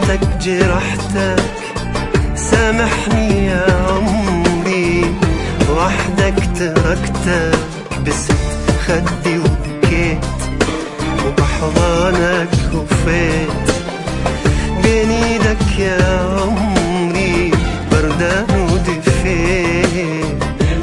ظلمتك جرحتك، سامحني يا عمري، وحدك تركتك، بست خدي وبكيت، وبحضانك وفيت، بين ايدك يا عمري بردان ودفيت.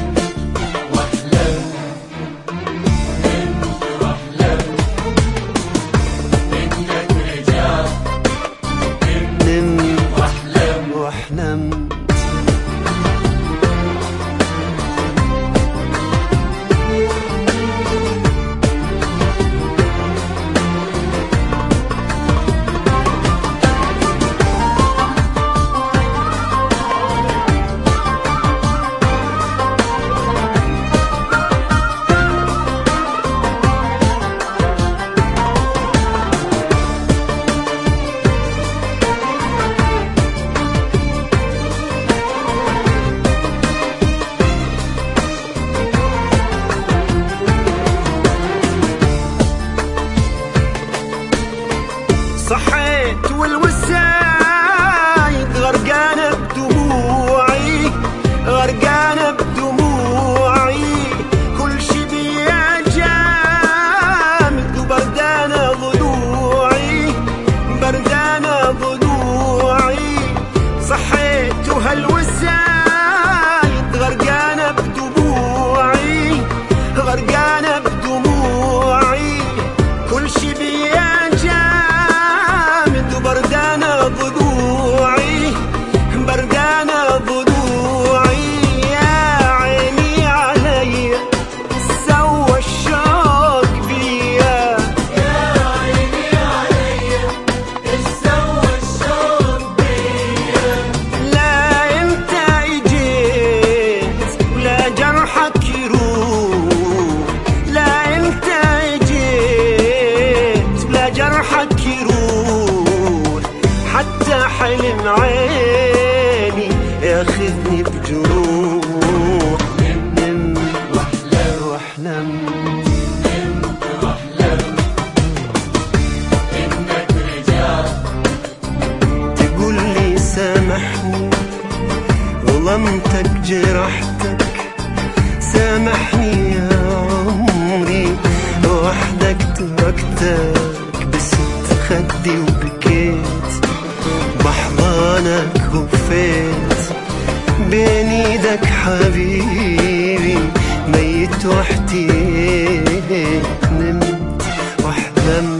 صحيت والوسايد غرقانة بدموعي، غرقانة بدموعي، كل شي بيا جامد وبردانة ضلوعي، بردانة ضلوعي. صحيت وهالوسايد غرقانة بدموعي، غرقانة بدموعي، كل شي بيا بردانة ضلوعي، بردانة ضلوعي. يا عيني علي سوى الشوق بيا، يا عيني علي سوى الشوق بيا. لا انت اجيت ولا جرحك يروح، لا انت اجيت ولا جرحك يروح، حتى حلم عيني ياخذني بجروح. نم واحلم انك رجعت، تقول لي سامحني، ظلمتك جرحتك، سامحني يا عمري، وحدك تركتك، بست خدي وبكيت، بحضانك وفيت، بين ايدك حبيبي ميت وحدي، نمت واحلم